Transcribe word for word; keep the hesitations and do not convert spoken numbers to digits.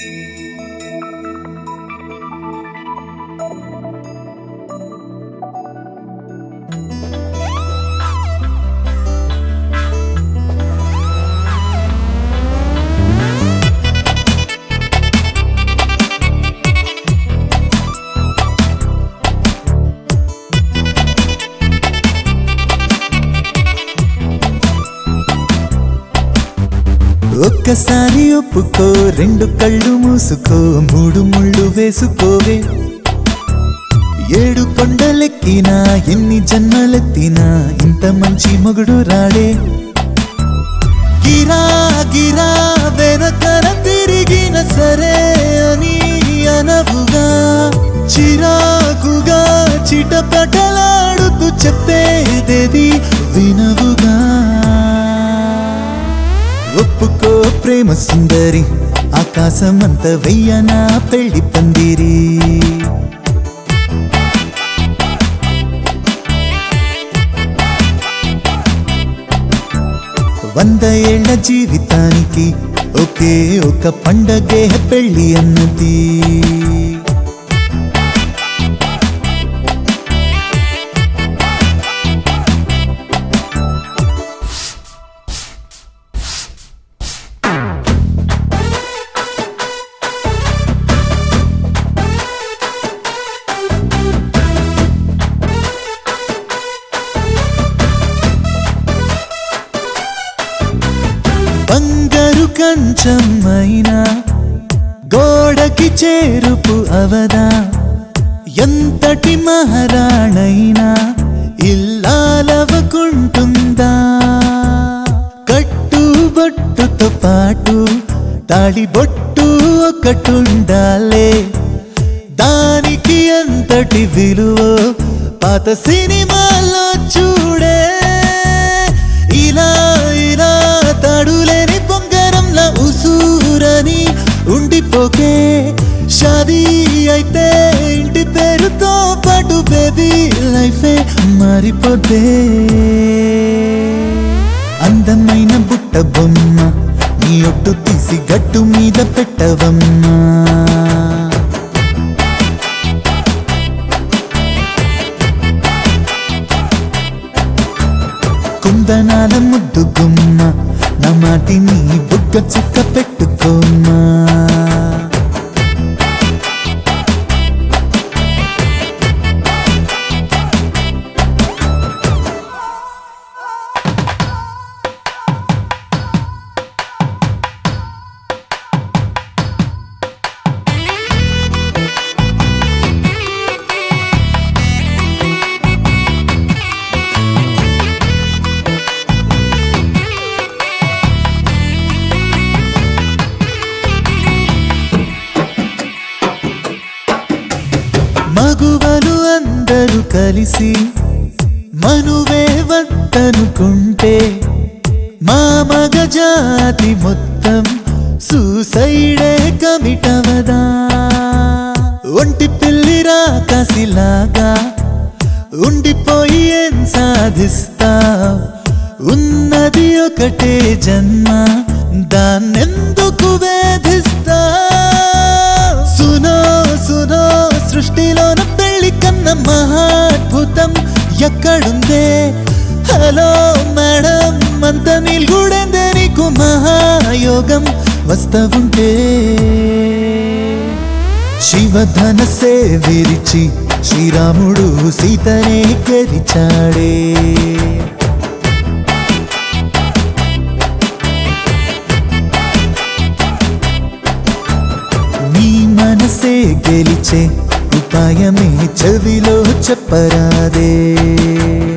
ఒక్కసారి ఒప్పుకో, రెండు కళ్ళు మూసుకో, మూడు ముళ్ళు వేసుకోవే. ఏడు కొండలెక్కినా ఎన్ని జన్మలెత్తినా ఇంత మంచి మొగుడు రాడే. గిరా గిరా వెనకన తిరిగిన సరే అని అనవుగా, చిరాకుగా చిటపటలాడుతూ చెప్పేదేది వినవుగా. ఒప్పుకో ప్రేమ సుందరి, ఆకాశమంత వెయ్యనా పెళ్లి పందిరి. వంద ఏళ్ల జీవితానికి ఒకే ఒక పండగే పెళ్లి అన్నది. బంగారు కంచమైనా గోడకి చేరుపు అవదా, ఎంతటి మహారాణైనా ఇల్లాలవకుంటుందా. కట్టుబొట్టుతో పాటు తాళిబొట్టు ఒకటుండాలే, దానికి ఎంతటి విలువ పాత సినిమాలో చూడే. ఇలా ఇలా తాడులేని బొంగరంలా ఉసూరని ఉండిపోకే, షాదీ అయితే ఇంటి పేరుతో పాటు బేబీ లైఫే మారిపోతే. అందమైన బుట్ట బొమ్మ నీ ఒట్టు తీసి గట్టు మీద పెట్టవమ్మా. కుందనాల ముద్దు గుమ్మ నా మాటిని బుగ్గ చుక్క పెట్టుకోమ్మా. మగువలు అందరూ కలిసి మనువే వద్దనుకుంటే, మా మగ జాతి మొత్తం సూసైడే కమిటవదా. ఒంటి పిల్లిరా కసిలాగా ఉండిపోయి ఏం సాధిస్తా, ఉన్నది ఒకటే జన్మ దాన్నెందుకు వేధిస్తా. సునో సునో సృష్టిలోన పెళ్లి కన్న మహాద్భుతం ఎక్కడుందే. హలో మేడం అంత నిల్గుడేందే నీకు మహాయోగం వస్తవుంటే. శివధనసే విరిచి శ్రీరాముడు సీతనే గెలిచాడే. నీ మనసే గెలిచే ఉపాయమే చెవిలో చెప్పరాదే.